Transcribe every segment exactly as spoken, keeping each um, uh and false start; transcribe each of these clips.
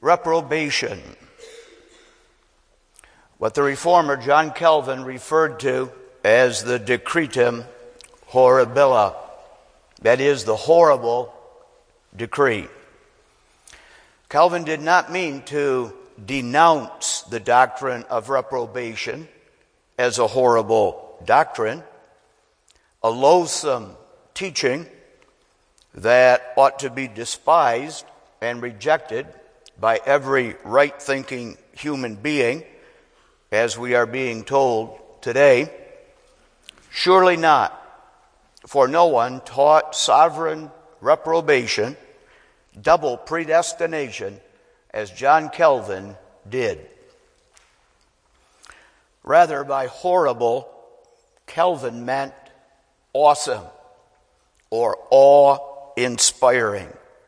reprobation, what the reformer John Calvin referred to as the decretum horribile, that is, the horrible decree. Calvin did not mean to denounce the doctrine of reprobation as a horrible doctrine, a loathsome teaching that ought to be despised and rejected by every right-thinking human being, as we are being told today. Surely not, for no one taught sovereign reprobation, double predestination, as John Calvin did. Rather, by horrible, Calvin meant awesome or awe-inspiring.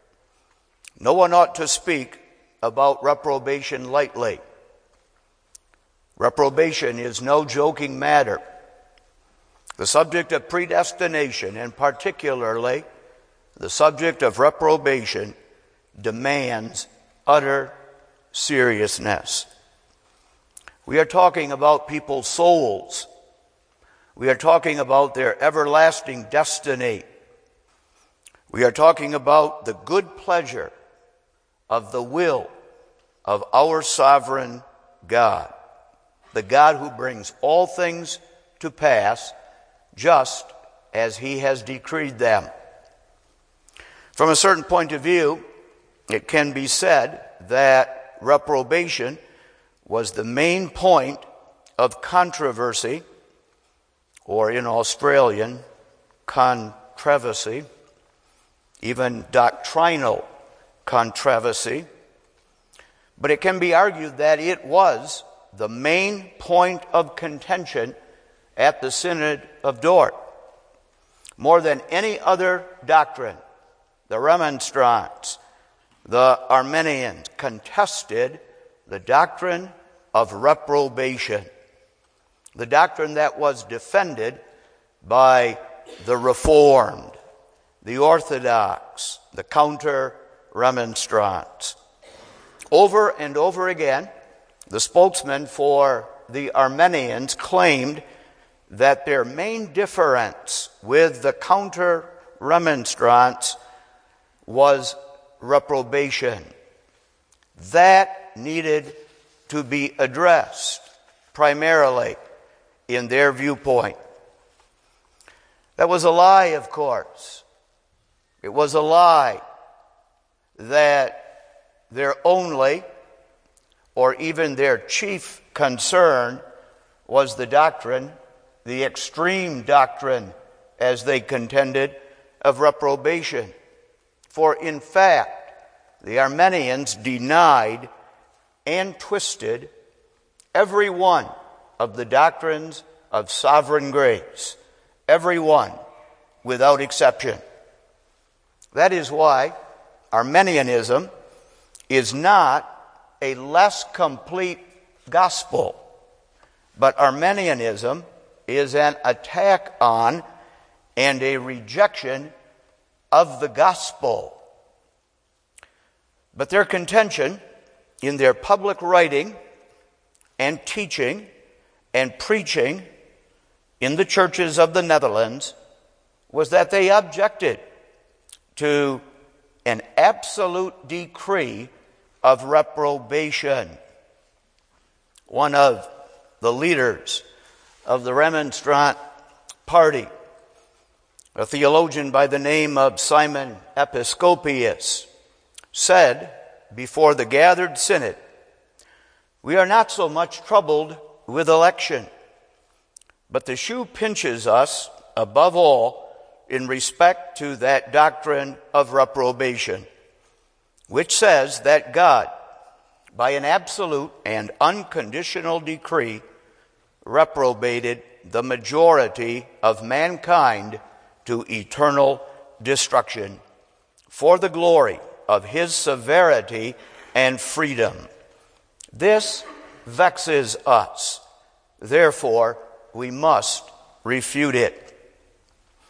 No one ought to speak about reprobation lightly. Reprobation is no joking matter. The subject of predestination, and particularly the subject of reprobation, demands utter seriousness. We are talking about people's souls. We are talking about their everlasting destiny. We are talking about the good pleasure of the will of our sovereign God, the God who brings all things to pass just as he has decreed them. From a certain point of view, it can be said that reprobation was the main point of controversy, or in Australian, controversy, even doctrinal controversy. But it can be argued that it was the main point of contention at the Synod of Dort. More than any other doctrine, the Remonstrants, the Arminians contested the doctrine of reprobation, the doctrine that was defended by the Reformed, the Orthodox, the Counter-Remonstrants. Over and over again, the spokesman for the Arminians claimed that their main difference with the Counter-Remonstrants was reprobation. That needed to be addressed primarily in their viewpoint. That was a lie, of course. It was a lie that their only or even their chief concern was the doctrine, the extreme doctrine, as they contended, of reprobation. For in fact, the Arminians denied and twisted every one of the doctrines of sovereign grace, every one without exception. That is why Arminianism is not a less complete gospel, but Arminianism is an attack on and a rejection of the gospel. But their contention in their public writing and teaching and preaching in the churches of the Netherlands was that they objected to an absolute decree of reprobation. One of the leaders of the Remonstrant party, a theologian by the name of Simon Episcopius, said before the gathered synod, "We are not so much troubled with election, but the shoe pinches us above all in respect to that doctrine of reprobation, which says that God, by an absolute and unconditional decree, reprobated the majority of mankind to eternal destruction for the glory of his severity and freedom. This vexes us. Therefore, we must refute it."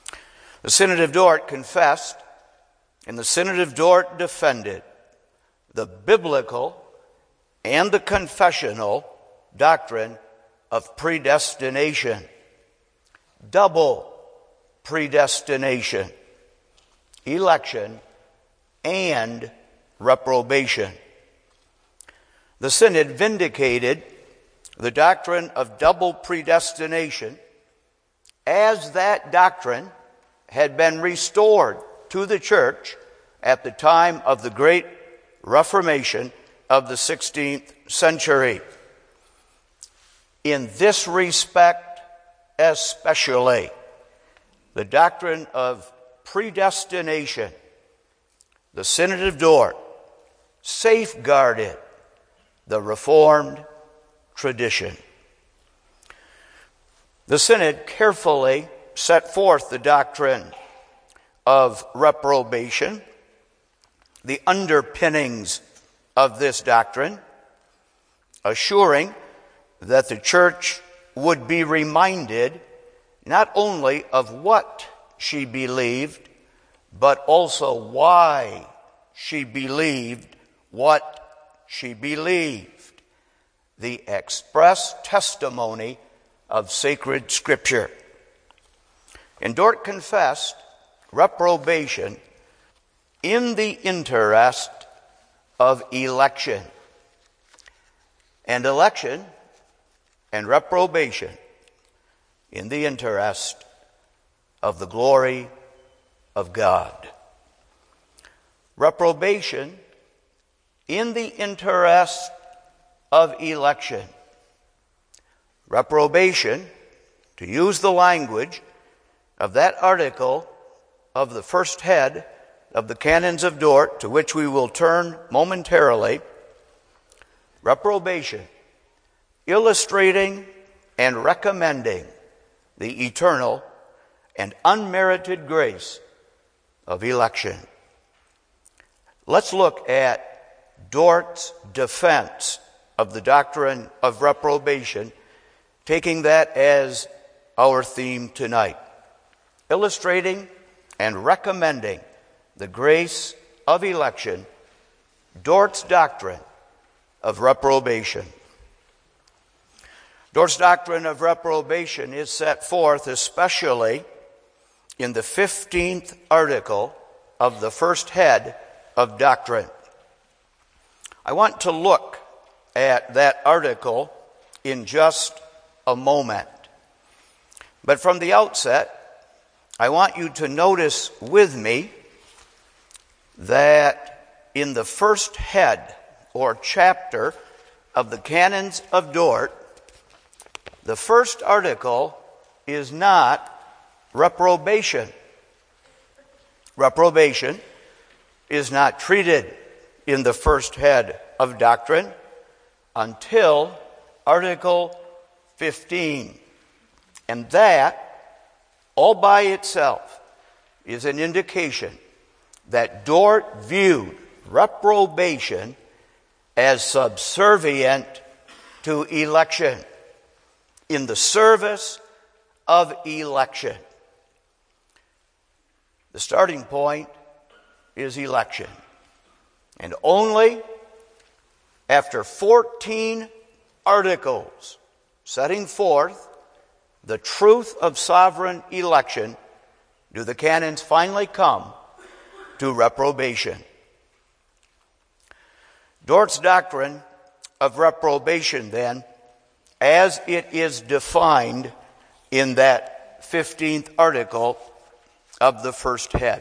The Synod of Dort confessed, and the Synod of Dort defended the biblical and the confessional doctrine of predestination. Double predestination, election, and reprobation. The Synod vindicated the doctrine of double predestination as that doctrine had been restored to the church at the time of the Great Reformation of the sixteenth century. In this respect especially, the doctrine of predestination, the Synod of Dort safeguarded the Reformed tradition. The Synod carefully set forth the doctrine of reprobation, the underpinnings of this doctrine, assuring that the church would be reminded not only of what she believed, but also why she believed what she believed. The express testimony of sacred Scripture. And Dort confessed reprobation in the interest of election. And election and reprobation in the interest of the glory of God. Reprobation in the interest of election. Reprobation, to use the language of that article of the first head of the Canons of Dort, to which we will turn momentarily. Reprobation, illustrating and recommending the eternal and unmerited grace of election. Let's look at Dort's defense of the doctrine of reprobation, taking that as our theme tonight, illustrating and recommending the grace of election, Dort's doctrine of reprobation. Dort's doctrine of reprobation is set forth especially in the fifteenth article of the first head of doctrine. I want to look at that article in just a moment. But from the outset, I want you to notice with me that in the first head or chapter of the Canons of Dort, the first article is not reprobation. Reprobation is not treated in the first head of doctrine until Article fifteen. And that, all by itself, is an indication that Dort viewed reprobation as subservient to election, in the service of election. The starting point is election. And only after fourteen articles setting forth the truth of sovereign election do the canons finally come to reprobation. Dort's doctrine of reprobation, then, as it is defined in that fifteenth article of the first head.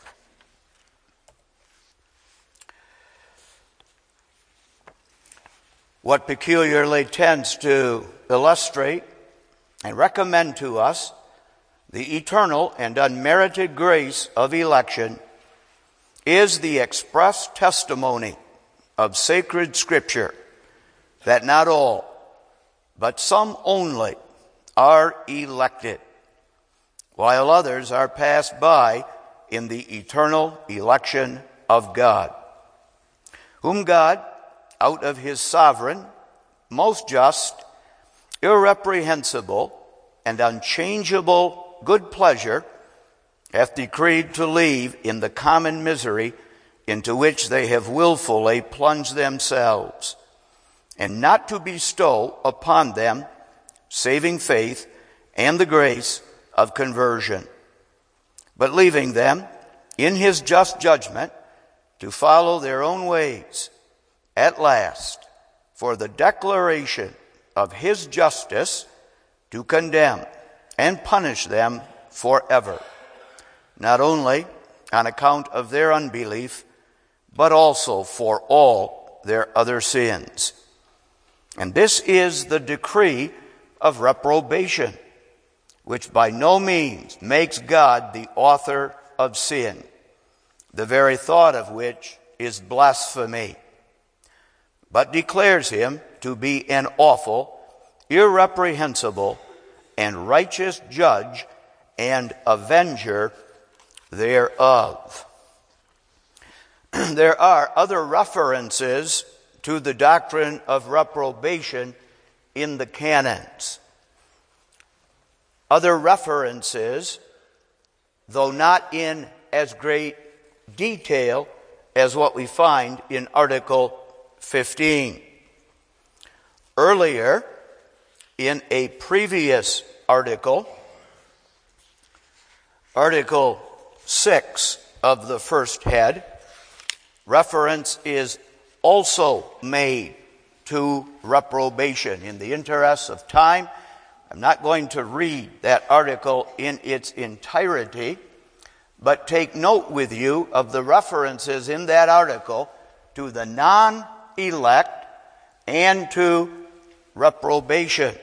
What peculiarly tends to illustrate and recommend to us the eternal and unmerited grace of election is the express testimony of sacred Scripture that not all, but some only, are elected, while others are passed by in the eternal election of God, whom God, out of his sovereign, most just, irreprehensible, and unchangeable good pleasure, hath decreed to leave in the common misery into which they have willfully plunged themselves, and not to bestow upon them saving faith and the grace of conversion, but leaving them in his just judgment to follow their own ways, at last, for the declaration of his justice to condemn and punish them forever, not only on account of their unbelief, but also for all their other sins. And this is the decree of reprobation, which by no means makes God the author of sin, the very thought of which is blasphemy, but declares him to be an awful, irreprehensible, and righteous judge and avenger thereof. There are other references to the doctrine of reprobation in the canons. Other references, though not in as great detail as what we find in Article fifteen. Earlier, in a previous article, Article six of the first head, reference is also made to reprobation. In the interest of time, I'm not going to read that article in its entirety, but take note with you of the references in that article to the non-elect and to reprobation.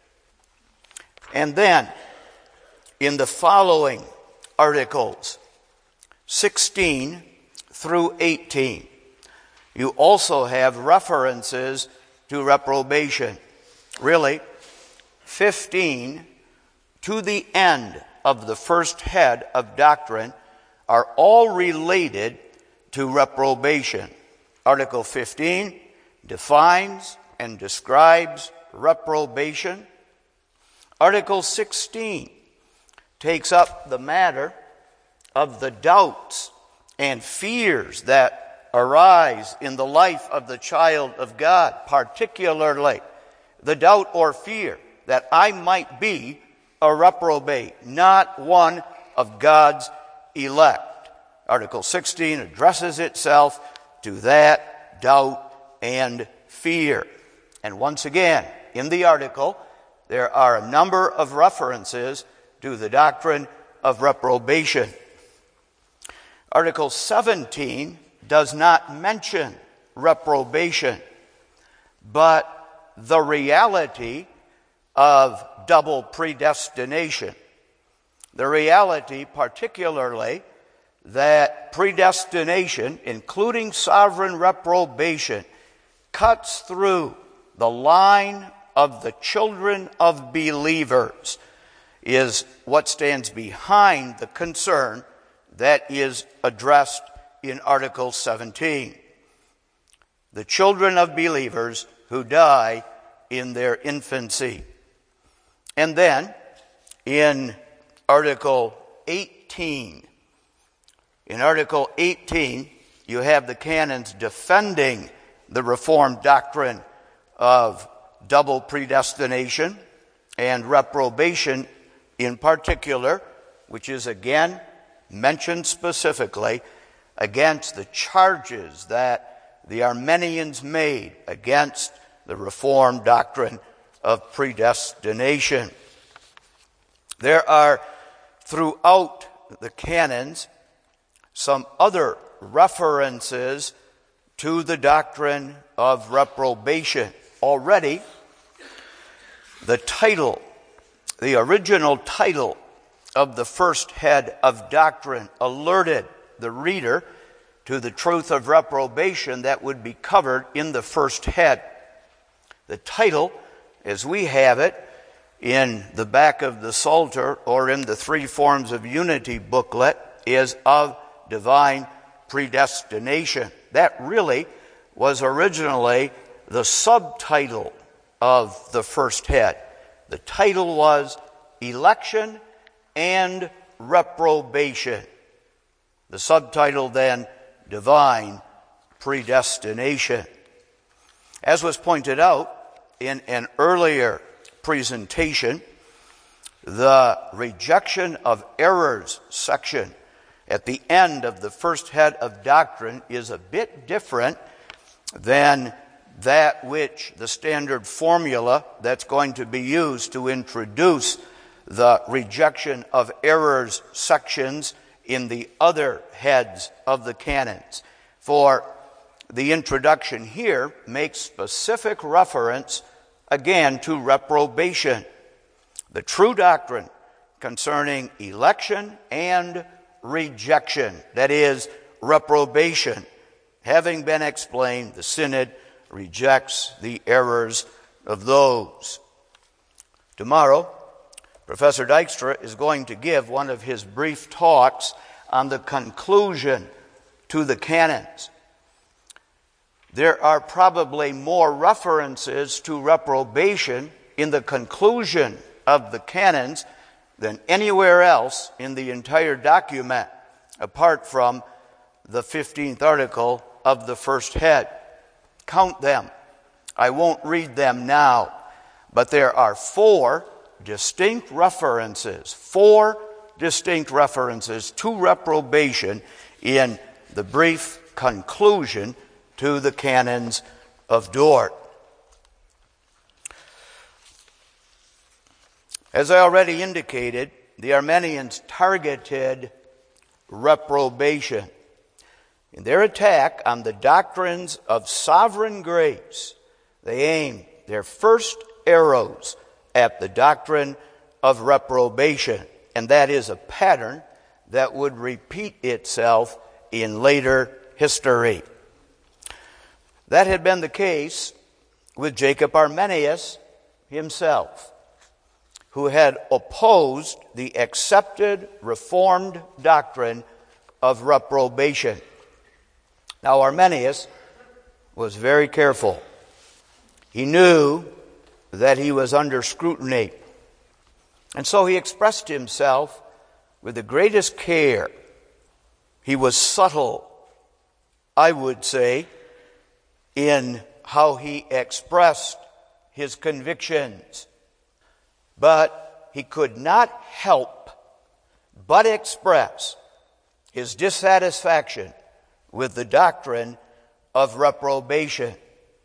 And then, in the following articles, sixteen through eighteen, you also have references to reprobation. Really, fifteen to the end of the first head of doctrine are all related to reprobation. Article fifteen defines and describes reprobation. Article sixteen takes up the matter of the doubts and fears that arise in the life of the child of God, particularly the doubt or fear that I might be a reprobate, not one of God's elect. Article sixteen addresses itself to that doubt and fear. And once again, in the article, there are a number of references to the doctrine of reprobation. Article seventeen does not mention reprobation, but the reality of double predestination. The reality, particularly, that predestination, including sovereign reprobation, cuts through the line of the children of believers, is what stands behind the concern that is addressed in Article seventeen. The children of believers who die in their infancy. And then, in Article eighteen, in Article eighteen, you have the canons defending the Reformed doctrine of double predestination and reprobation in particular, which is again mentioned specifically against the charges that the Arminians made against the Reformed doctrine of predestination. There are, throughout the canons, some other references to the doctrine of reprobation. Already, the title, the original title of the first head of doctrine alerted the reader to the truth of reprobation that would be covered in the first head. The title, as we have it in the back of the Psalter or in the Three Forms of Unity booklet, is of divine predestination. That really was originally the subtitle of the first head. The title was Election and Reprobation. The subtitle then divine predestination. As was pointed out in an earlier presentation, the rejection of errors section at the end of the first head of doctrine is a bit different than that which the standard formula that's going to be used to introduce the rejection of errors sections in the other heads of the canons. For the introduction here makes specific reference again to reprobation, the true doctrine concerning election and rejection, that is, reprobation. Having been explained, the synod rejects the errors of those. Tomorrow, Professor Dykstra is going to give one of his brief talks on the conclusion to the canons. There are probably more references to reprobation in the conclusion of the canons than anywhere else in the entire document, apart from the fifteenth article of the first head. Count them. I won't read them now, but there are four distinct references, four distinct references to reprobation in the brief conclusion to the canons of Dort. As I already indicated, the Arminians targeted reprobation. In their attack on the doctrines of sovereign grace, they aimed their first arrows at the doctrine of reprobation, and that is a pattern that would repeat itself in later history. That had been the case with Jacob Arminius himself, who had opposed the accepted Reformed doctrine of reprobation. Now, Arminius was very careful. He knew that he was under scrutiny, and so he expressed himself with the greatest care. He was subtle, I would say, in how he expressed his convictions. But he could not help but express his dissatisfaction with the doctrine of reprobation.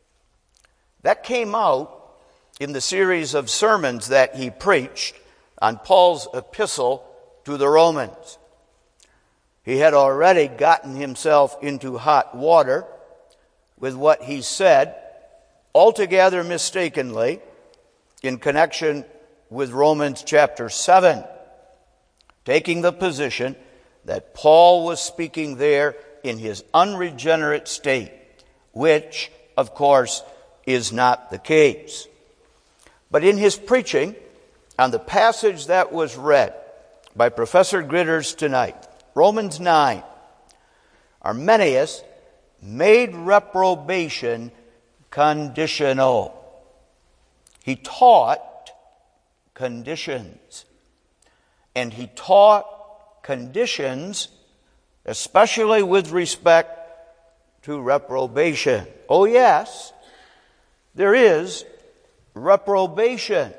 That came out in the series of sermons that he preached on Paul's epistle to the Romans. He had already gotten himself into hot water with what he said, altogether mistakenly, in connection with Romans chapter seven, taking the position that Paul was speaking there in his unregenerate state, which, of course, is not the case. But in his preaching on the passage that was read by Professor Gritters tonight, Romans nine, Arminius made reprobation conditional. He taught conditions. And he taught conditions, especially with respect to reprobation. Oh yes, there is reprobation.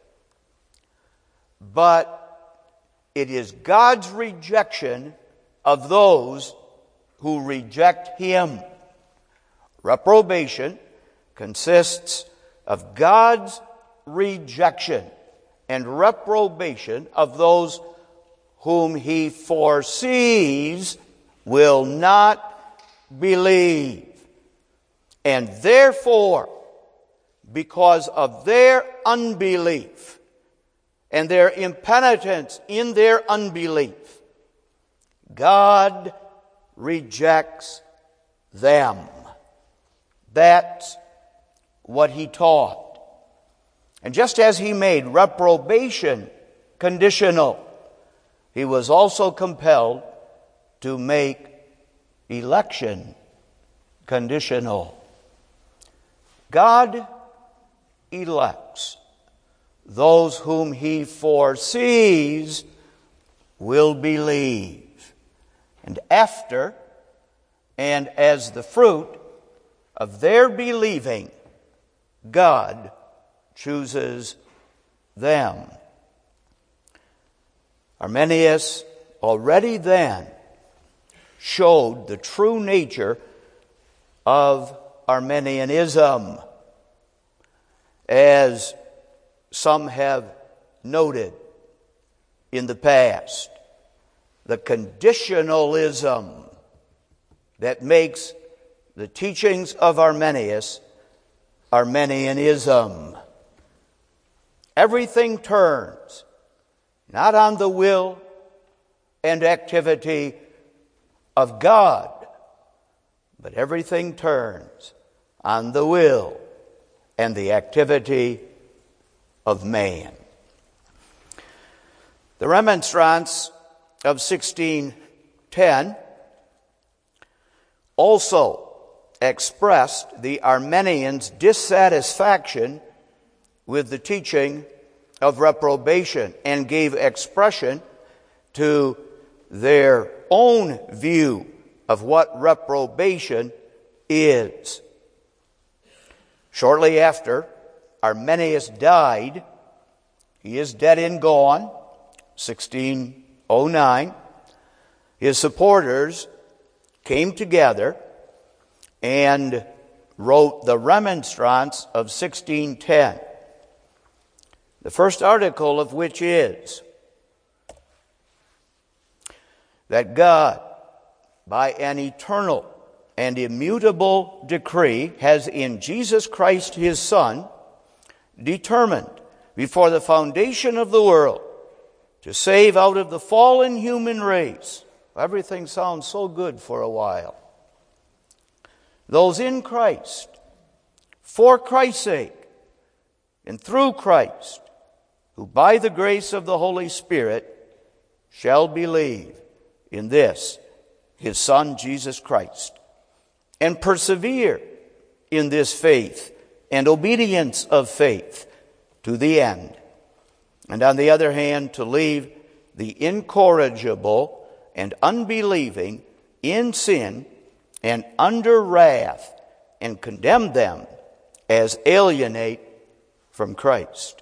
But it is God's rejection of those who reject Him. Reprobation consists of God's rejection and reprobation of those whom He foresees will not believe. And therefore, because of their unbelief and their impenitence in their unbelief, God rejects them. That's what He taught. And just as He made reprobation conditional, He was also compelled to make election conditional. God elects those whom He foresees will believe. And after and as the fruit of their believing, God chooses them. Arminius already then showed the true nature of Arminianism, as some have noted in the past, the conditionalism that makes the teachings of Arminius Arminianism. Everything turns not on the will and activity of God, but everything turns on the will and the activity of man. The Remonstrance of sixteen ten also expressed the Arminians' dissatisfaction with the teaching of reprobation and gave expression to their own view of what reprobation is. Shortly after Arminius died, he is dead and gone, sixteen oh nine, his supporters came together and wrote the Remonstrance of sixteen ten, the first article of which is that God, by an eternal and immutable decree, has in Jesus Christ his Son determined before the foundation of the world to save out of the fallen human race. Everything sounds so good for a while. Those in Christ, for Christ's sake, and through Christ, who by the grace of the Holy Spirit shall believe in this, his Son, Jesus Christ, and persevere in this faith and obedience of faith to the end. And on the other hand, to leave the incorrigible and unbelieving in sin and under wrath, and condemn them as alienate from Christ.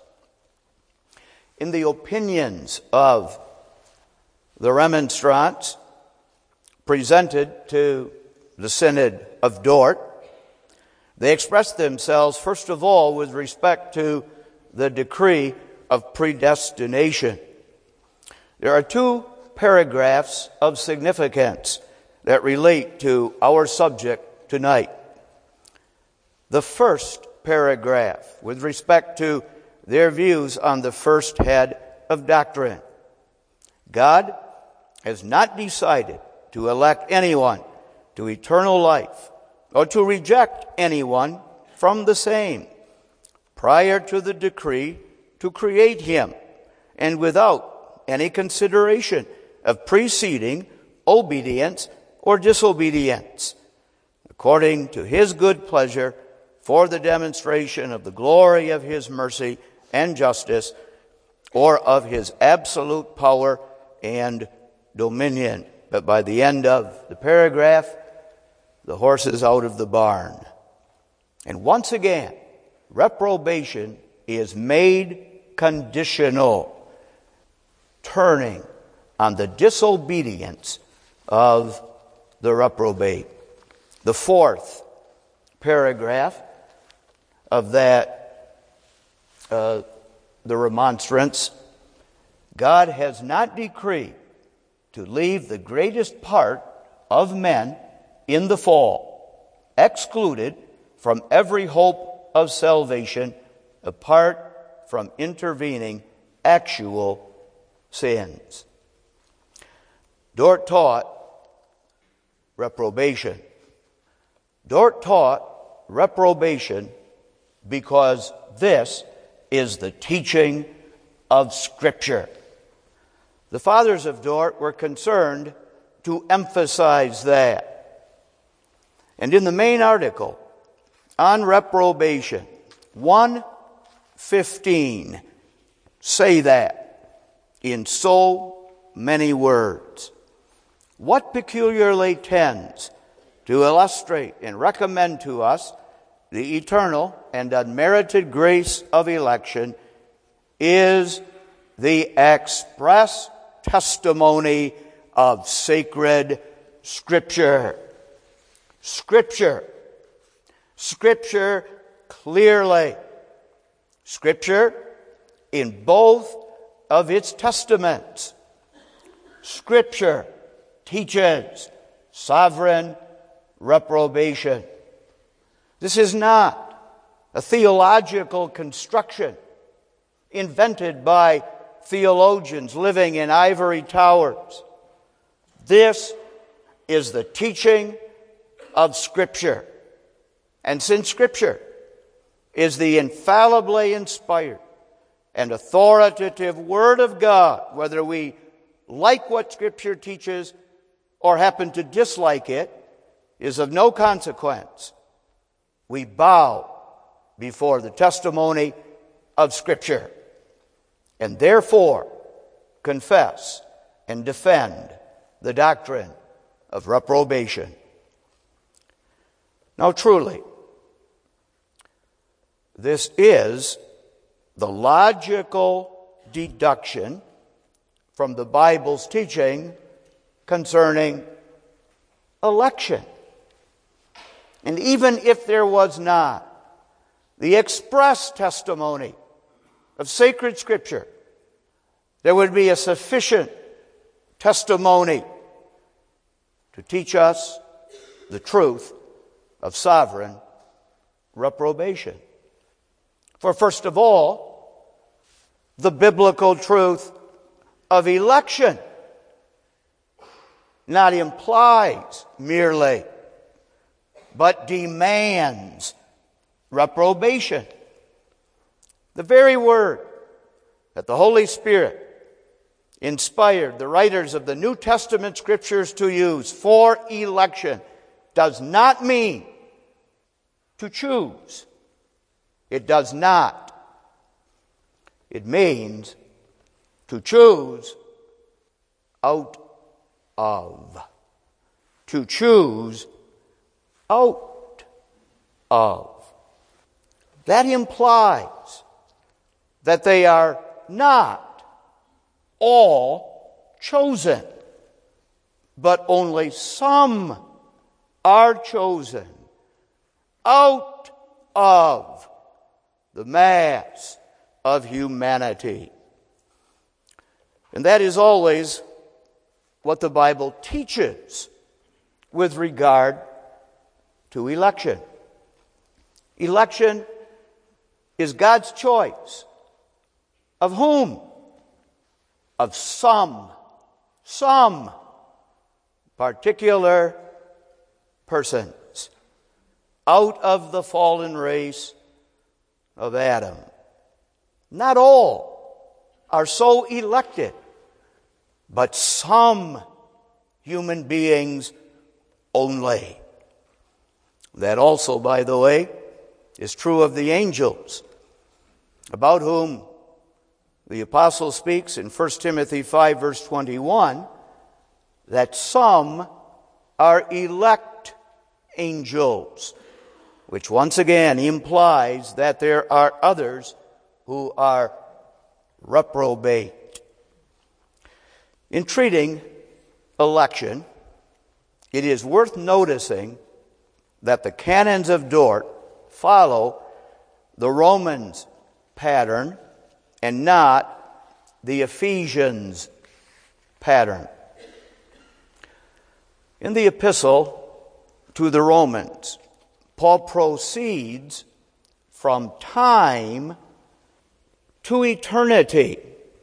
In the opinions of the Remonstrants presented to the Synod of Dort, they expressed themselves, first of all, with respect to the decree of predestination. There are two paragraphs of significance that relate to our subject tonight. The first paragraph, with respect to their views on the first head of doctrine. God has not decided to elect anyone to eternal life or to reject anyone from the same prior to the decree to create him, and without any consideration of preceding obedience or disobedience, according to his good pleasure, for the demonstration of the glory of his mercy and justice, or of his absolute power and dominion. But by the end of the paragraph, the horse is out of the barn. And once again, reprobation is made conditional, turning on the disobedience of the reprobate. The fourth paragraph of that, uh, the remonstrance, God has not decreed to leave the greatest part of men in the fall, excluded from every hope of salvation, apart from intervening actual sins. Dort taught reprobation. Dort taught reprobation because this is the teaching of Scripture. The fathers of Dort were concerned to emphasize that. And in the main article on reprobation, one fifteen, say that in so many words. What peculiarly tends to illustrate and recommend to us the eternal and unmerited grace of election is the express testimony of sacred Scripture. Scripture. Scripture clearly. Scripture in both of its testaments. Scripture teaches sovereign reprobation. This is not a theological construction invented by theologians living in ivory towers. This is the teaching of Scripture. And since Scripture is the infallibly inspired and authoritative Word of God, whether we like what Scripture teaches or happen to dislike it, is of no consequence. We bow before the testimony of Scripture and therefore confess and defend the doctrine of reprobation. Now truly, this is the logical deduction from the Bible's teaching concerning election. And even if there was not the express testimony of sacred Scripture, there would be a sufficient testimony to teach us the truth of sovereign reprobation. For first of all, the biblical truth of election not implies merely, but demands reprobation. The very word that the Holy Spirit inspired the writers of the New Testament Scriptures to use for election does not mean to choose. It does not. It means to choose out of. To choose out of. That implies that they are not all chosen, but only some are chosen out of the mass of humanity. And that is always what the Bible teaches with regard to election. Election is God's choice. Of whom? Of some, some particular persons out of the fallen race of Adam. Not all are so elected, but some human beings only. That also, by the way, is true of the angels, about whom the apostle speaks in First Timothy five, verse twenty-one, that some are elect angels, which once again implies that there are others who are reprobate. In treating election, it is worth noticing that the canons of Dort follow the Romans pattern and not the Ephesians pattern. In the epistle to the Romans, Paul proceeds from time to eternity,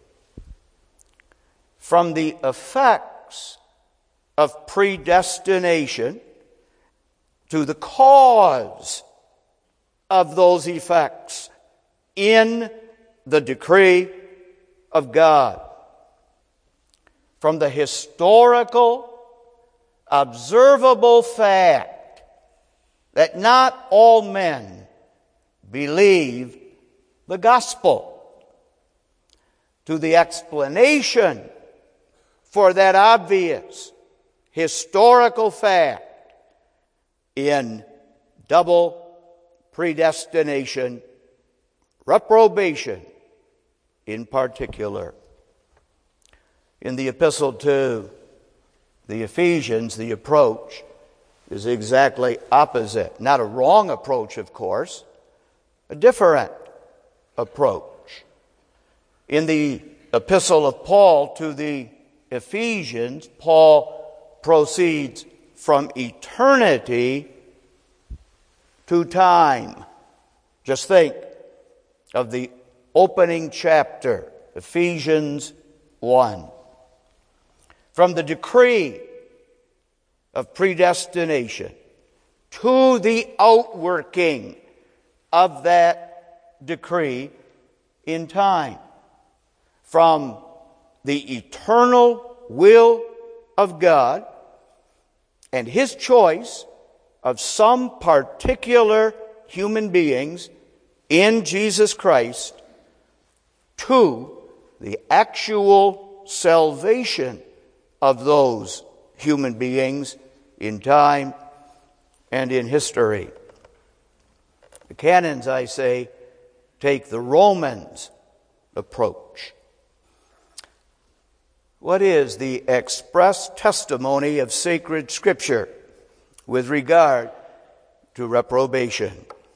from the effects of predestination to the cause of those effects in the decree of God. From the historical, observable fact that not all men believe the gospel, to the explanation for that obvious historical fact in double predestination, reprobation in particular. In the epistle to the Ephesians, the approach is exactly opposite. Not a wrong approach, of course, a different approach. In the epistle of Paul to the Ephesians, Paul proceeds from eternity to time. Just think of the opening chapter, Ephesians one. From the decree of predestination to the outworking of that decree in time. From the eternal will of God and His choice of some particular human beings in Jesus Christ to the actual salvation of those human beings in time and in history. The canons, I say, take the Romans approach. What is the express testimony of sacred Scripture with regard to reprobation?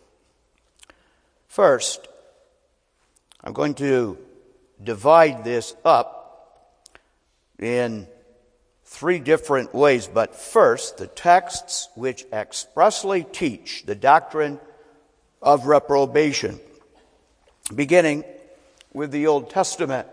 First, I'm going to divide this up in three different ways, but first, the texts which expressly teach the doctrine of reprobation, beginning with the Old Testament.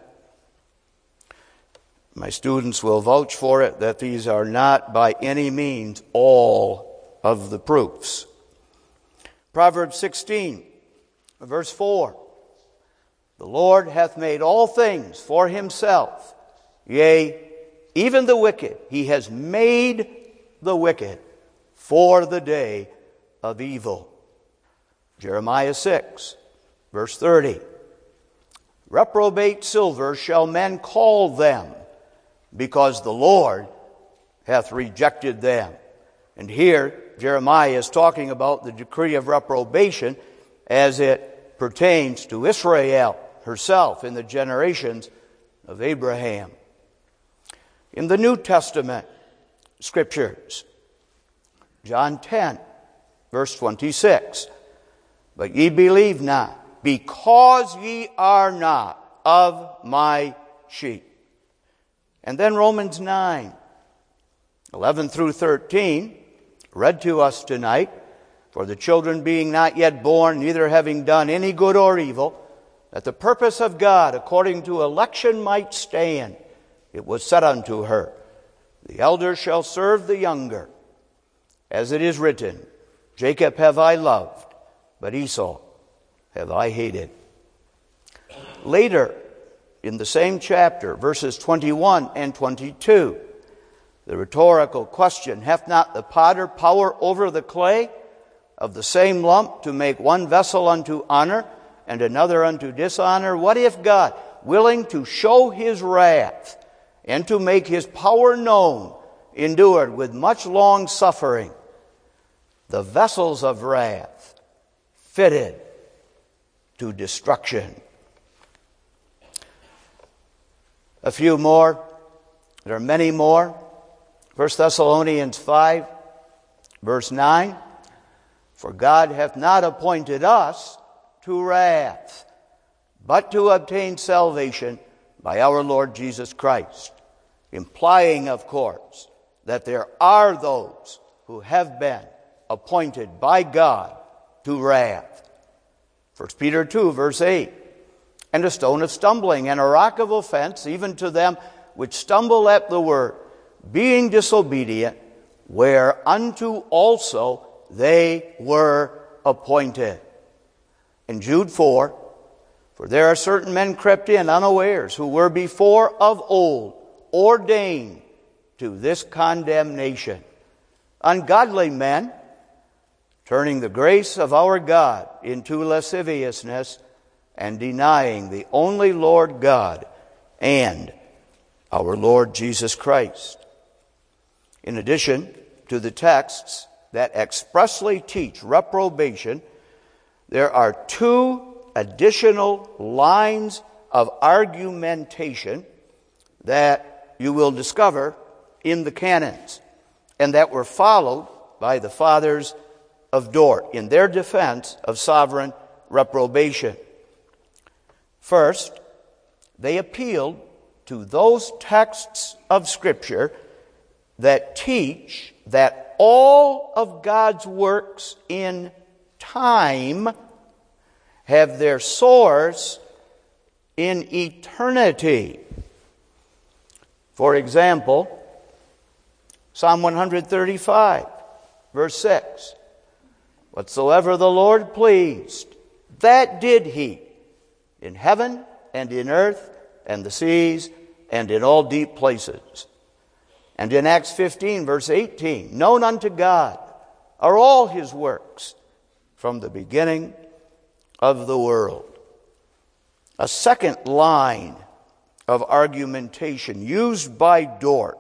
My students will vouch for it that these are not by any means all of the proofs. Proverbs sixteen, verse four. The Lord hath made all things for Himself, yea, even the wicked. He has made the wicked for the day of evil. Jeremiah six, verse thirty. Reprobate silver shall men call them, because the Lord hath rejected them. And here, Jeremiah is talking about the decree of reprobation as it pertains to Israel herself in the generations of Abraham. In the New Testament Scriptures, John ten, verse twenty-six, but ye believe not, because ye are not of my sheep. And then Romans nine, eleven through thirteen, read to us tonight, for the children being not yet born, neither having done any good or evil, that the purpose of God according to election might stand, it was said unto her, the elder shall serve the younger. As it is written, Jacob have I loved, but Esau have I hated. Later, in the same chapter, verses twenty-one and twenty-two, the rhetorical question, hath not the potter power over the clay of the same lump to make one vessel unto honor and another unto dishonor? What if God, willing to show His wrath and to make His power known, endured with much long suffering the vessels of wrath fitted to destruction? A few more. There are many more. First Thessalonians five, verse nine. For God hath not appointed us to wrath, but to obtain salvation by our Lord Jesus Christ. Implying, of course, that there are those who have been appointed by God to wrath. First Peter two, verse eight. And a stone of stumbling and a rock of offense, even to them which stumble at the word, being disobedient, whereunto also they were appointed. In Jude four, for there are certain men crept in unawares, who were before of old ordained to this condemnation. Ungodly men, turning the grace of our God into lasciviousness, and denying the only Lord God and our Lord Jesus Christ. In addition to the texts that expressly teach reprobation, there are two additional lines of argumentation that you will discover in the canons, and that were followed by the fathers of Dort in their defense of sovereign reprobation. First, they appealed to those texts of Scripture that teach that all of God's works in time have their source in eternity. For example, Psalm one thirty-five, verse six. Whatsoever the Lord pleased, that did he, in heaven and in earth and the seas and in all deep places. And in Acts fifteen, verse eighteen, known unto God are all his works from the beginning of the world. A second line of argumentation used by Dort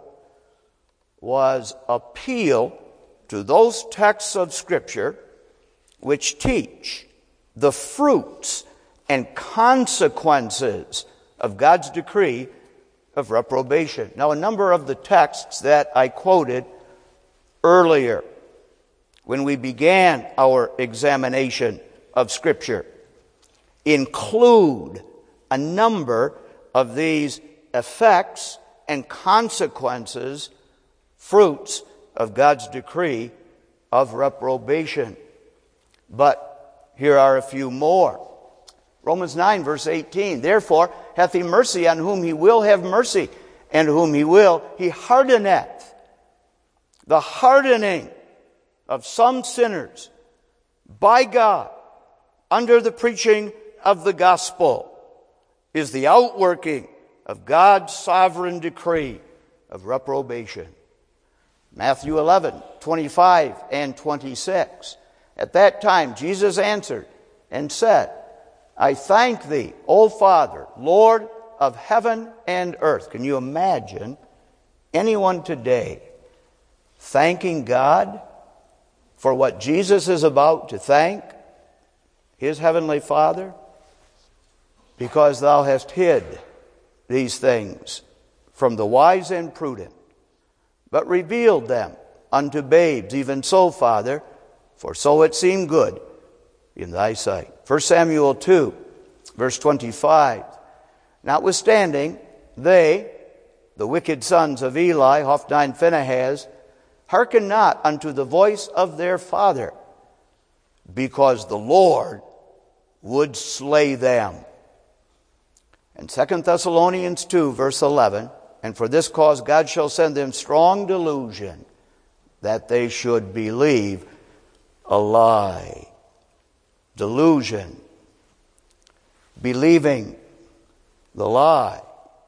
was appeal to those texts of Scripture which teach the fruits and consequences of God's decree of reprobation. Now, a number of the texts that I quoted earlier when we began our examination of Scripture include a number of these effects and consequences, fruits of God's decree of reprobation. But here are a few more. Romans nine, verse eighteen, therefore hath he mercy on whom he will have mercy, and whom he will he hardeneth. The hardening of some sinners by God under the preaching of the gospel is the outworking of God's sovereign decree of reprobation. Matthew eleven, twenty-five and twenty-six. At that time Jesus answered and said, I thank thee, O Father, Lord of heaven and earth. Can you imagine anyone today thanking God for what Jesus is about to thank his heavenly Father? Because thou hast hid these things from the wise and prudent, but revealed them unto babes. Even so, Father, for so it seemed good in thy sight. First Samuel two, verse twenty-five. Notwithstanding, they, the wicked sons of Eli, Hophni and Phinehas, hearkened not unto the voice of their father, because the Lord would slay them. And Second Thessalonians two, verse eleven, and for this cause God shall send them strong delusion, that they should believe a lie. Delusion. Believing the lie.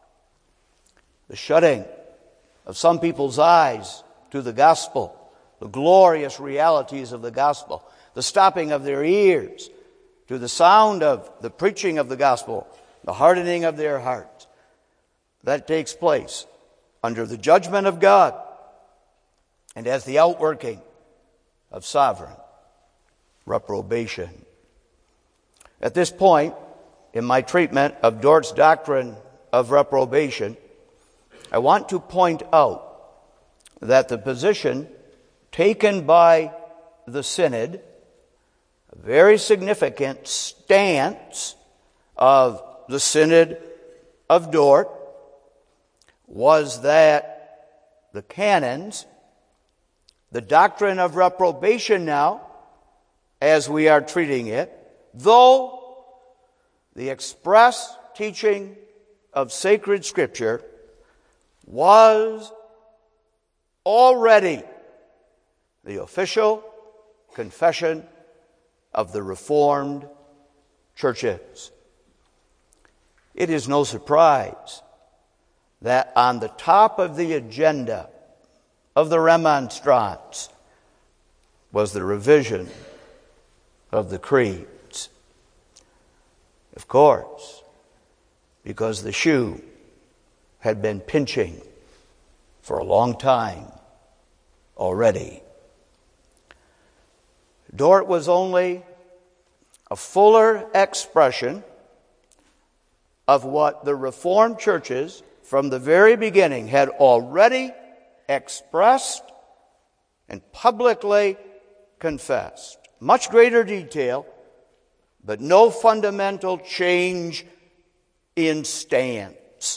The shutting of some people's eyes to the gospel, the glorious realities of the gospel, the stopping of their ears to the sound of the preaching of the gospel, the hardening of their hearts. That takes place under the judgment of God and as the outworking of sovereign reprobation. At this point, in my treatment of Dort's doctrine of reprobation, I want to point out that the position taken by the Synod, a very significant stance of the Synod of Dort, was that the canons, the doctrine of reprobation now, as we are treating it, though the express teaching of sacred Scripture was already the official confession of the Reformed churches. It is no surprise that on the top of the agenda of the Remonstrants was the revision of the creeds. Of course, because the shoe had been pinching for a long time already. Dort was only a fuller expression of what the Reformed churches from the very beginning had already expressed and publicly confessed. Much greater detail, but no fundamental change in stance.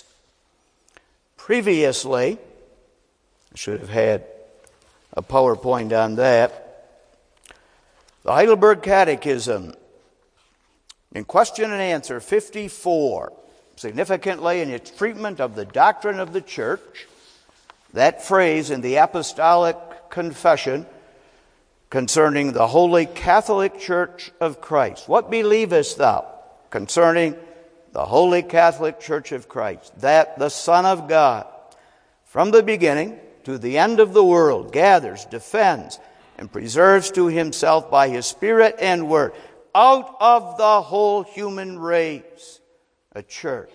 Previously, I should have had a PowerPoint on that, the Heidelberg Catechism, in question and answer fifty-four, significantly in its treatment of the doctrine of the church, that phrase in the Apostolic Confession concerning the Holy Catholic Church of Christ. What believest thou concerning the Holy Catholic Church of Christ? That the Son of God, from the beginning to the end of the world, gathers, defends, and preserves to himself by his Spirit and Word, out of the whole human race, a church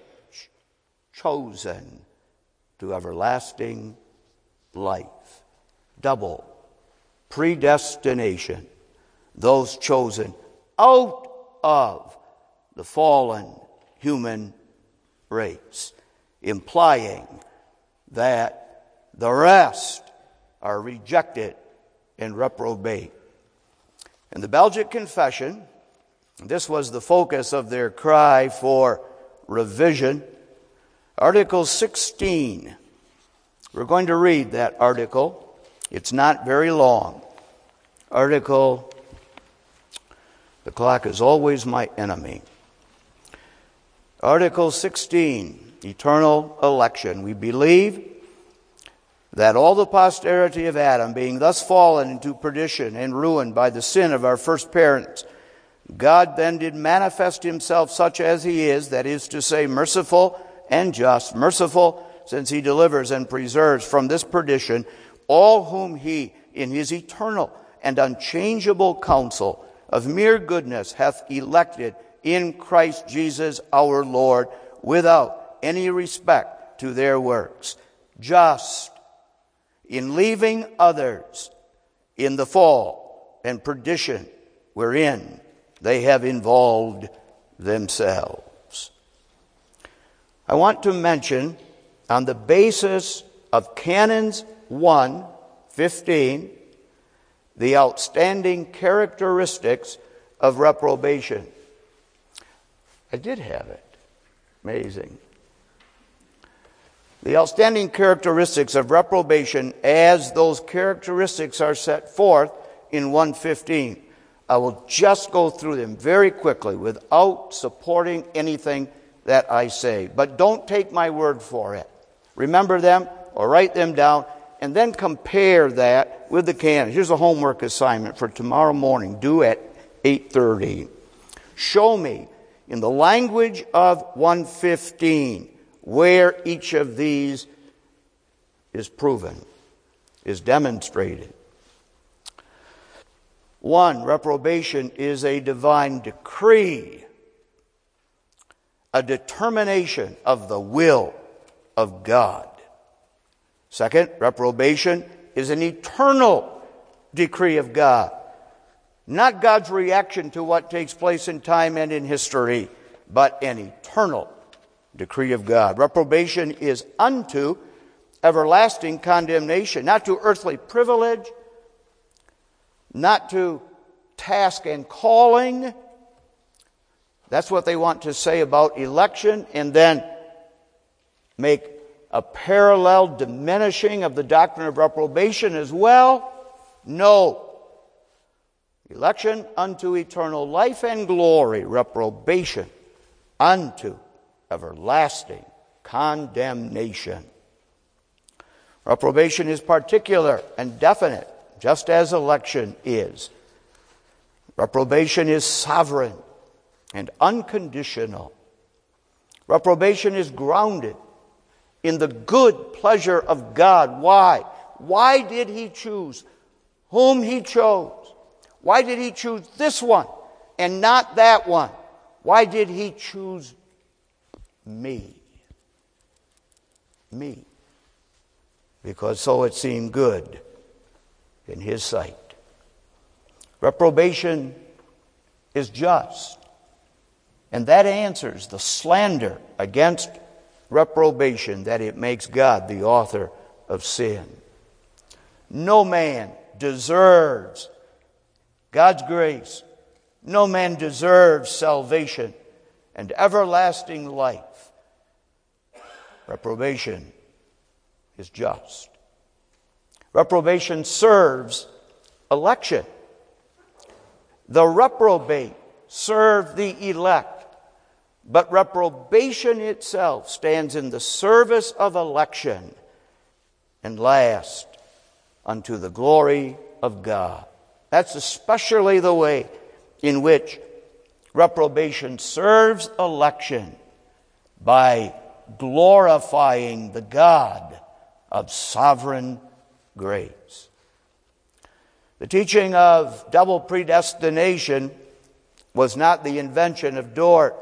chosen to everlasting life. Double predestination. Those chosen out of the fallen human race, implying that the rest are rejected and reprobate. In the Belgic Confession, this was the focus of their cry for revision. Article sixteen. We're going to read that article. It's not very long. Article, the clock is always my enemy. Article sixteen, eternal election. We believe that all the posterity of Adam, being thus fallen into perdition and ruined by the sin of our first parents, God then did manifest himself such as he is, that is to say, merciful and just, merciful since he delivers and preserves from this perdition all whom he, in his eternal and unchangeable counsel of mere goodness, hath elected in Christ Jesus our Lord, without any respect to their works, just in leaving others in the fall and perdition wherein they have involved themselves. I want to mention, on the basis of Canons one fifteen, the outstanding characteristics of reprobation. I did have it. Amazing. The outstanding characteristics of reprobation, as those characteristics are set forth in one fifteen. I will just go through them very quickly without supporting anything that I say. But don't take my word for it. Remember them or write them down and then compare that with the canons. Here's a homework assignment for tomorrow morning, due at eight thirty. Show me in the language of one fifteen where each of these is proven, is demonstrated. One, reprobation is a divine decree, a determination of the will of God. Second, reprobation is an eternal decree of God, not God's reaction to what takes place in time and in history, but an eternal decree of God. Reprobation is unto everlasting condemnation, not to earthly privilege, not to task and calling. That's what they want to say about election, and then make a parallel diminishing of the doctrine of reprobation as well. No. Election unto eternal life and glory. Reprobation unto everlasting condemnation. Reprobation is particular and definite, just as election is. Reprobation is sovereign and unconditional. Reprobation is grounded in the good pleasure of God. Why? Why did he choose whom he chose? Why did he choose this one and not that one? Why did he choose me? Me. Because so it seemed good in his sight. Reprobation is just. And that answers the slander against reprobation that it makes God the author of sin. No man deserves God's grace. No man deserves salvation and everlasting life. Reprobation is just. Reprobation serves election. The reprobate serve the elect, but reprobation itself stands in the service of election and last unto the glory of God. That's especially the way in which reprobation serves election, by glorifying the God of sovereign grace. The teaching of double predestination was not the invention of Dort.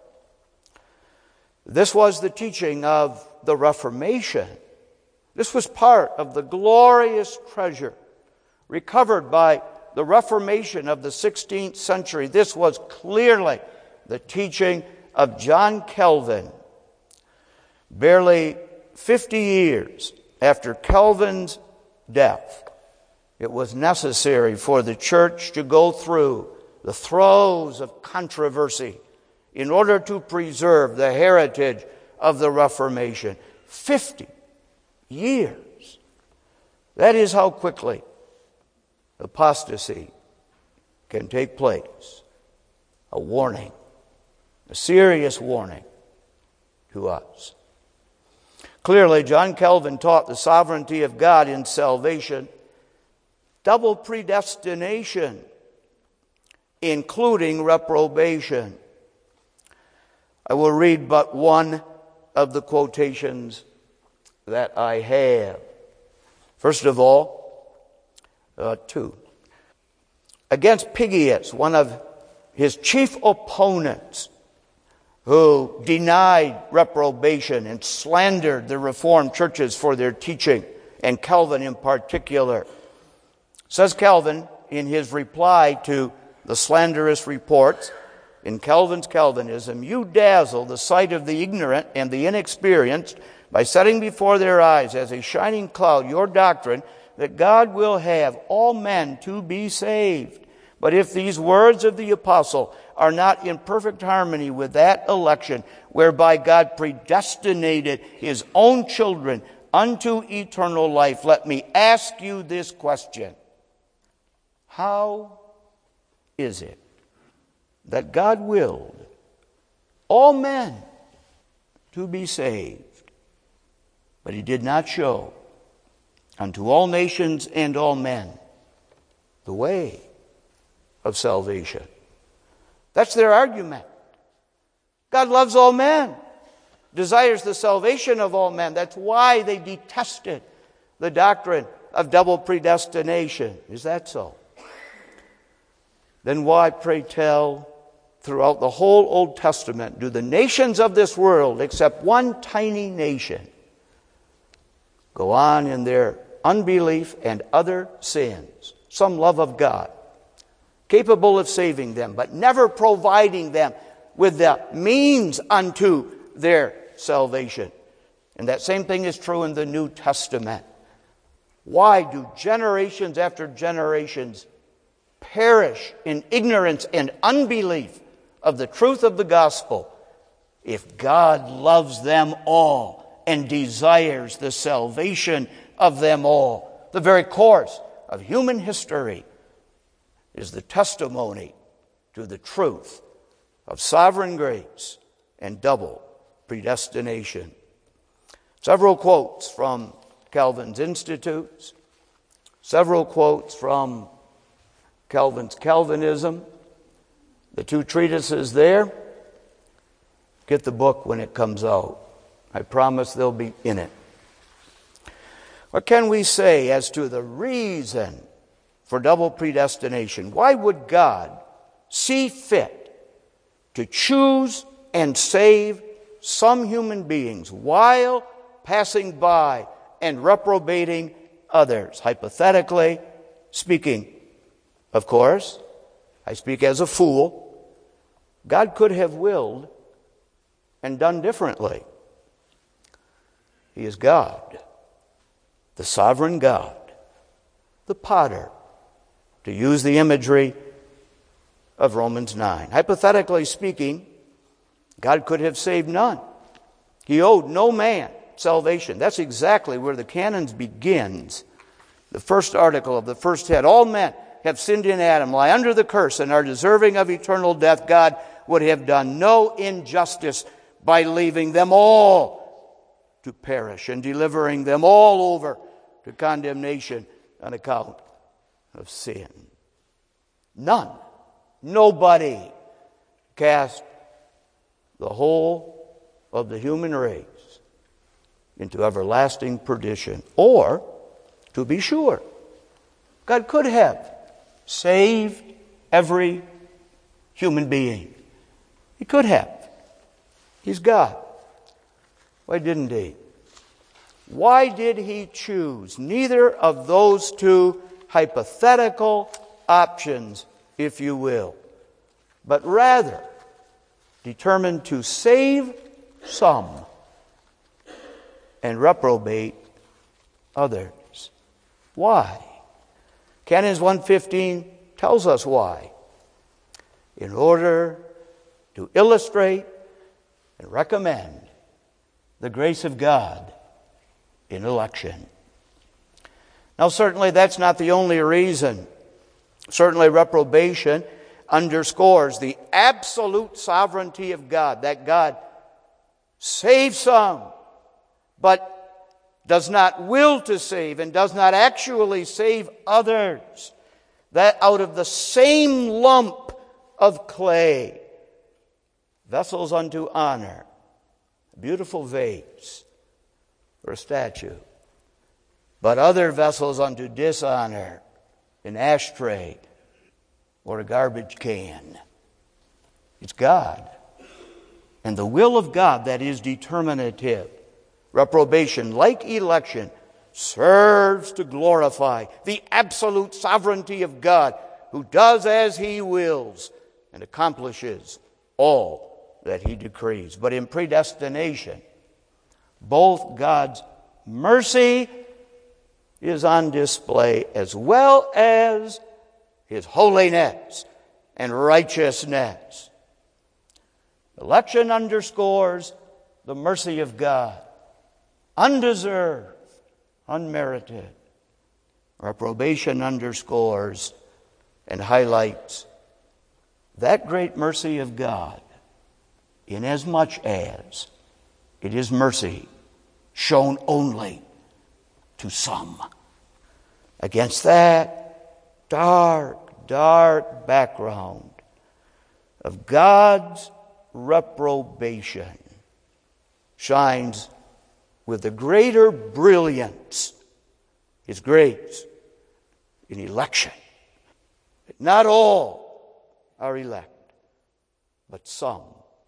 This was the teaching of the Reformation. This was part of the glorious treasure recovered by the Reformation of the sixteenth century. This was clearly the teaching of John Calvin. Barely fifty years after Calvin's death, it was necessary for the church to go through the throes of controversy in order to preserve the heritage of the Reformation. Fifty years. That is how quickly apostasy can take place. A warning, a serious warning to us. Clearly, John Calvin taught the sovereignty of God in salvation, double predestination, including reprobation. I will read but one of the quotations that I have. First of all, uh, two. Against Pigius, one of his chief opponents, who denied reprobation and slandered the Reformed churches for their teaching, and Calvin in particular. Says Calvin in his reply to the slanderous reports, in Calvin's Calvinism, you dazzle the sight of the ignorant and the inexperienced by setting before their eyes as a shining cloud your doctrine that God will have all men to be saved. But if these words of the apostle are not in perfect harmony with that election whereby God predestinated his own children unto eternal life, let me ask you this question. How is it that God willed all men to be saved, but he did not show unto all nations and all men the way of salvation? That's their argument. God loves all men, desires the salvation of all men. That's why they detested the doctrine of double predestination. Is that so? Then why, pray tell, throughout the whole Old Testament, do the nations of this world, except one tiny nation, go on in their unbelief and other sins, some love of God, capable of saving them, but never providing them with the means unto their salvation? And that same thing is true in the New Testament. Why do generations after generations perish in ignorance and unbelief of the truth of the gospel if God loves them all and desires the salvation of them all? The very course of human history is the testimony to the truth of sovereign grace and double predestination. Several quotes from Calvin's Institutes, several quotes from Calvin's Calvinism, the two treatises there. Get the book when it comes out. I promise they'll be in it. What can we say as to the reason for double predestination? Why would God see fit to choose and save some human beings while passing by and reprobating others? Hypothetically speaking, Of course, I speak as a fool. God could have willed and done differently. He is God, the sovereign God, the potter, to use the imagery of Romans nine. Hypothetically speaking, God could have saved none. He owed no man salvation. That's exactly where the canon begins. The first article of the first head. All men have sinned in Adam, lie under the curse, and are deserving of eternal death. God would have done no injustice by leaving them all to perish and delivering them all over to condemnation on account of sin. None. Nobody cast the whole of the human race into everlasting perdition. Or, to be sure, God could have saved every human being. He could have. He's God. Why didn't he? Why did he choose neither of those two hypothetical options, if you will, but rather determined to save some and reprobate others? Why? Canons one fifteen tells us why. In order to illustrate and recommend the grace of God in election. Now, certainly that's not the only reason. Certainly reprobation underscores the absolute sovereignty of God, that God saves some, but does not will to save and does not actually save others. That out of the same lump of clay, vessels unto honor, a beautiful vase or a statue, but other vessels unto dishonor, an ashtray or a garbage can. It's God. And the will of God that is determinative. Reprobation, like election, serves to glorify the absolute sovereignty of God, who does as he wills and accomplishes all that he decrees. But in predestination, both God's mercy is on display as well as his holiness and righteousness. Election underscores the mercy of God. Undeserved, unmerited. Reprobation underscores and highlights that great mercy of God, inasmuch as it is mercy shown only to some. Against that dark, dark background of God's reprobation shines with the greater brilliance his grace in election. Not all are elect, but some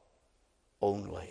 only.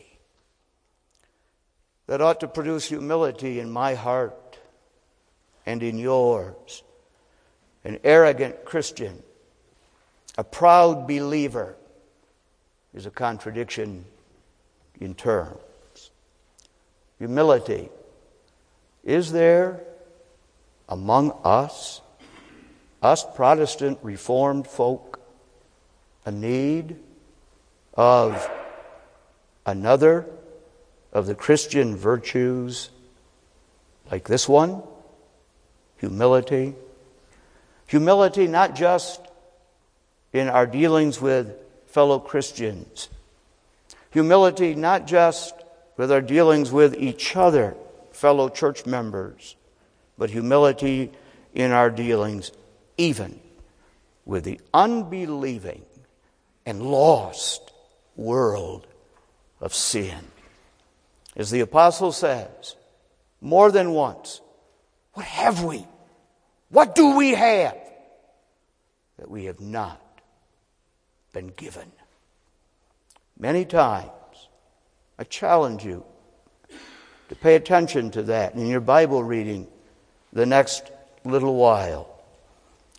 That ought to produce humility in my heart and in yours. An arrogant Christian, a proud believer, is a contradiction in terms. Humility. Is there among us, us Protestant Reformed folk, a need of another of the Christian virtues like this one? Humility. Humility not just in our dealings with fellow Christians. Humility not just with our dealings with each other, fellow church members, but humility in our dealings even with the unbelieving and lost world of sin. As the apostle says more than once, what have we? What do we have that we have not been given? Many times, I challenge you to pay attention to that in your Bible reading the next little while.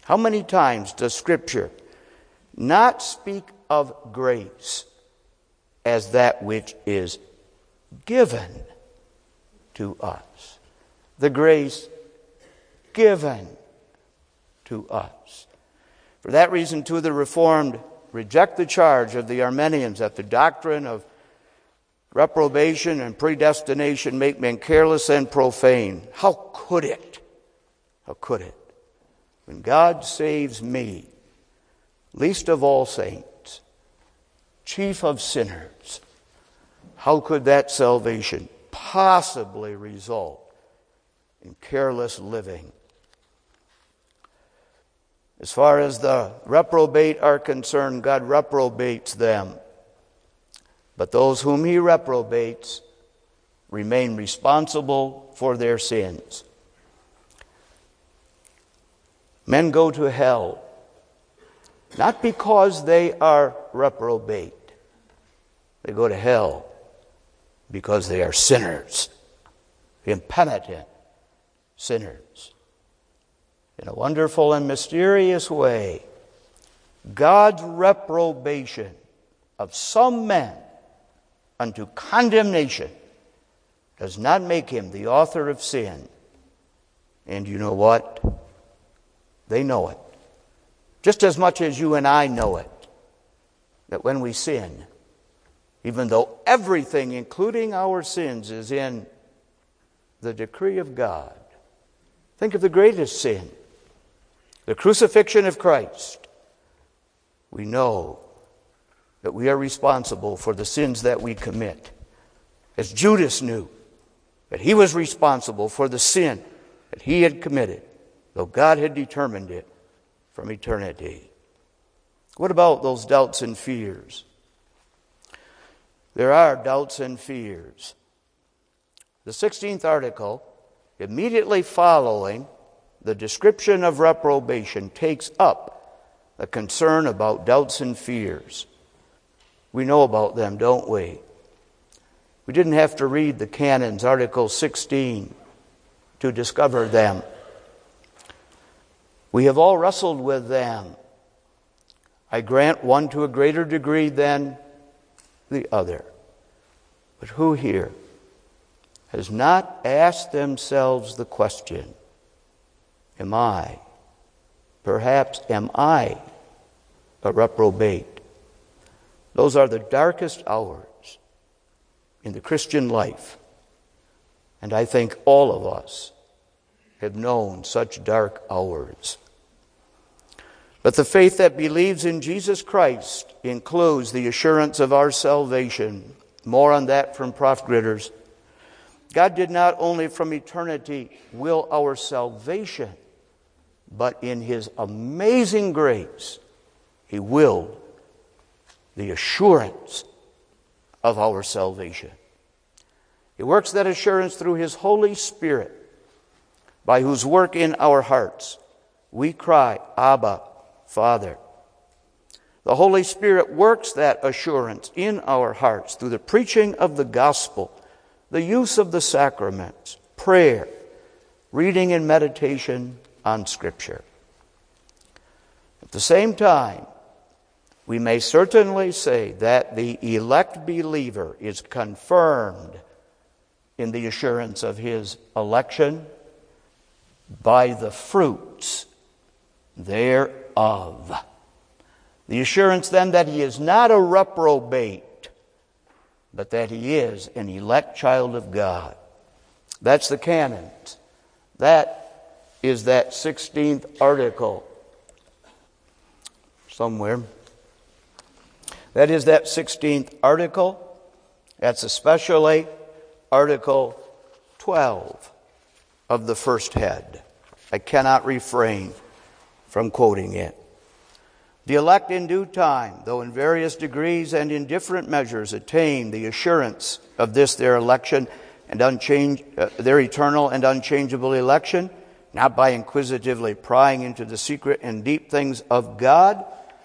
How many times does Scripture not speak of grace as that which is given to us? The grace given to us. For that reason, too, the Reformed reject the charge of the Arminians that the doctrine of reprobation and predestination make men careless and profane. How could it? How could it? When God saves me, least of all saints, chief of sinners, how could that salvation possibly result in careless living? As far as the reprobate are concerned, God reprobates them. But those whom he reprobates remain responsible for their sins. Men go to hell not because they are reprobate. They go to hell because they are sinners, impenitent sinners. In a wonderful and mysterious way, God's reprobation of some men unto condemnation does not make him the author of sin. And you know what? They know it. Just as much as you and I know it. That when we sin, even though everything, including our sins, is in the decree of God. Think of the greatest sin, the crucifixion of Christ. We know that we are responsible for the sins that we commit. As Judas knew that he was responsible for the sin that he had committed, though God had determined it from eternity. What about those doubts and fears? There are doubts and fears. The sixteenth article, immediately following the description of reprobation, takes up a concern about doubts and fears. We know about them, don't we? We didn't have to read the canons, Article sixteen, to discover them. We have all wrestled with them. I grant one to a greater degree than the other. But who here has not asked themselves the question, am I, perhaps am I a reprobate? Those are the darkest hours in the Christian life. And I think all of us have known such dark hours. But the faith that believes in Jesus Christ includes the assurance of our salvation. More on that from Prophet Gritters. God did not only from eternity will our salvation, but in his amazing grace, he willed the assurance of our salvation. He works that assurance through his Holy Spirit, by whose work in our hearts we cry, Abba, Father. The Holy Spirit works that assurance in our hearts through the preaching of the gospel, the use of the sacraments, prayer, reading and meditation on Scripture. At the same time, we may certainly say that the elect believer is confirmed in the assurance of his election by the fruits thereof. The assurance then that he is not a reprobate, but that he is an elect child of God. That's the canons. That is that sixteenth article. Somewhere. That is that sixteenth article. That's especially Article twelve of the first head. I cannot refrain from quoting it. The elect in due time, though in various degrees and in different measures, attain the assurance of this their election and unchange, uh, their eternal and unchangeable election, not by inquisitively prying into the secret and deep things of God,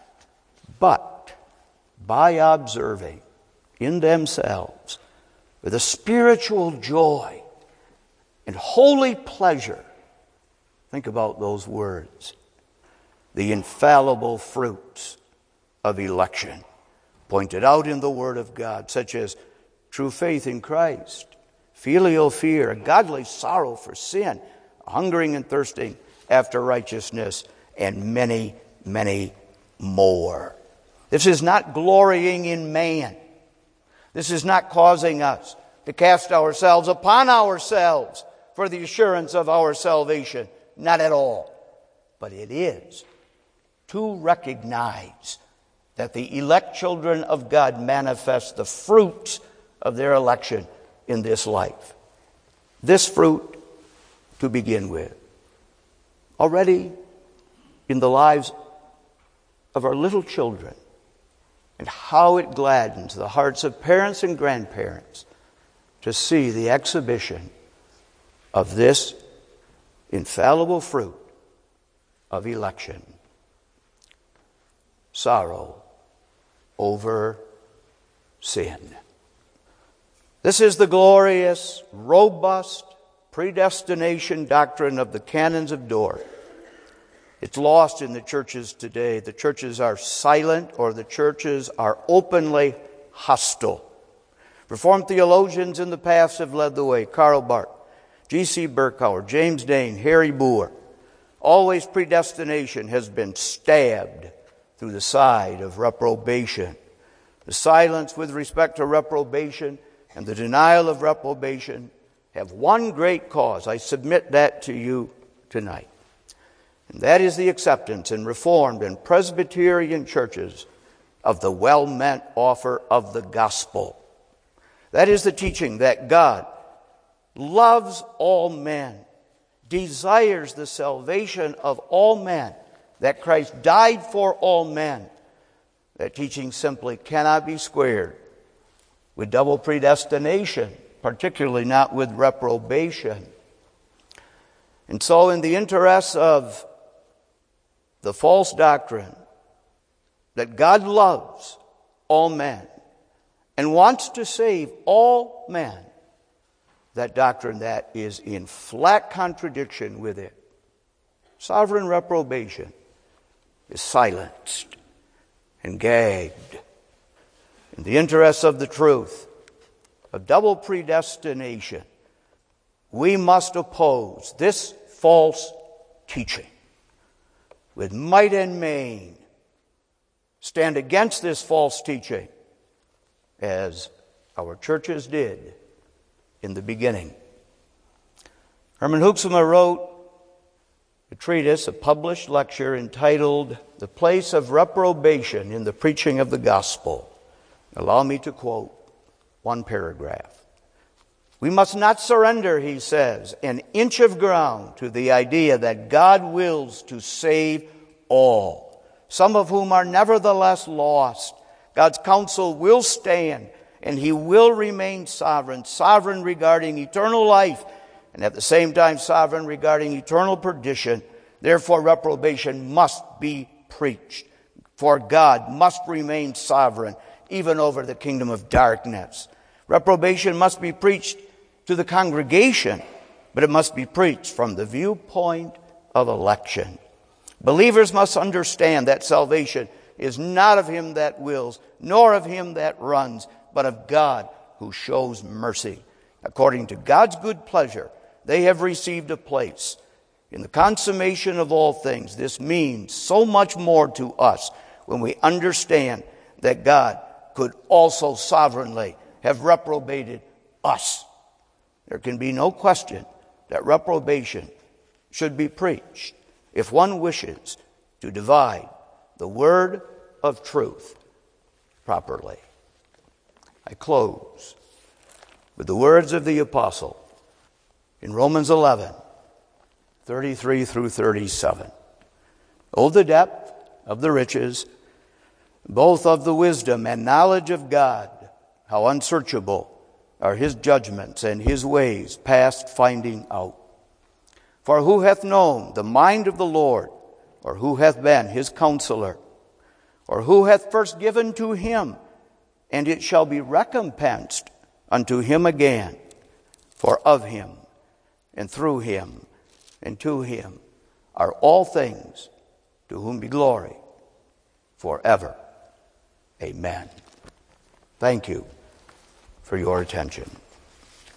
but by observing in themselves with a spiritual joy and holy pleasure. Think about those words. the infallible fruits of election pointed out in the Word of God, such as true faith in Christ, filial fear, a godly sorrow for sin, hungering and thirsting after righteousness, and many, many more. This is not glorying in man. This is not causing us to cast ourselves upon ourselves for the assurance of our salvation. Not at all. But it is to recognize that the elect children of God manifest the fruits of their election in this life. This fruit to begin with. Already in the lives of our little children, and how it gladdens the hearts of parents and grandparents to see the exhibition of this infallible fruit of election. Sorrow over sin. This is the glorious, robust predestination doctrine of the canons of Dort. It's lost in the churches today. The churches are silent, or the churches are openly hostile. Reformed theologians in the past have led the way. Karl Barth, G C Berkauer, James Dane, Harry Boer. Always predestination has been stabbed through the side of reprobation. The silence with respect to reprobation and the denial of reprobation have one great cause. I submit that to you tonight. And that is the acceptance in Reformed and Presbyterian churches of the well-meant offer of the gospel. That is the teaching that God loves all men, desires the salvation of all men, that Christ died for all men. That teaching simply cannot be squared with double predestination, particularly not with reprobation. And so in the interests of the false doctrine that God loves all men and wants to save all men, that doctrine that is in flat contradiction with it, sovereign reprobation, is silenced and gagged. In the interests of the truth of double predestination, we must oppose this false teaching with might and main. Stand against this false teaching as our churches did in the beginning. Herman Hoeksema wrote a treatise, a published lecture entitled The Place of Reprobation in the Preaching of the Gospel. Allow me to quote one paragraph. We must not surrender, he says, an inch of ground to the idea that God wills to save all, some of whom are nevertheless lost. God's counsel will stand, and he will remain sovereign, sovereign regarding eternal life, and at the same time sovereign regarding eternal perdition. Therefore, reprobation must be preached, for God must remain sovereign, even over the kingdom of darkness. Reprobation must be preached to the congregation, but it must be preached from the viewpoint of election. Believers must understand that salvation is not of him that wills, nor of him that runs, but of God who shows mercy. According to God's good pleasure, they have received a place in the consummation of all things. This means so much more to us when we understand that God could also sovereignly have reprobated us. There can be no question that reprobation should be preached if one wishes to divide the word of truth properly. I close with the words of the apostle in Romans eleven, thirty-three through thirty-seven. Oh, the depth of the riches, both of the wisdom and knowledge of God, how unsearchable are his judgments and his ways past finding out. For who hath known the mind of the Lord, or who hath been his counselor, or who hath first given to him, and it shall be recompensed unto him again? For of him, and through him, and to him are all things. to whom be glory forever. Amen. Thank you for your attention.